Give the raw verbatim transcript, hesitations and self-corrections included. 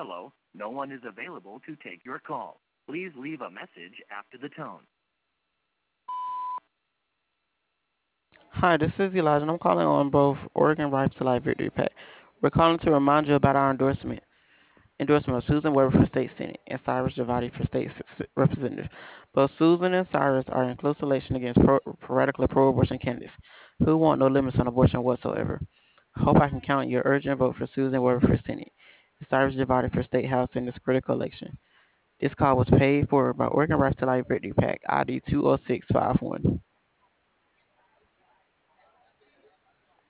Hello, no one is available to take your call. Please leave a message after the tone. Hi, this is Elijah, and I'm calling on both Oregon Right to Life Victory Pack. We're calling to remind you about our endorsement endorsement of Susan Weber for State Senate and Cyrus Javati for State S- Representative. Both Susan and Cyrus are in close election against pro- radically pro-abortion candidates who want no limits on abortion whatsoever. Hope I can count your urgent vote for Susan Weber for Senate and Cyrus Javati for State House in this critical election. This call was paid for by Oregon Right to Life Victory Pack I D two oh six five one.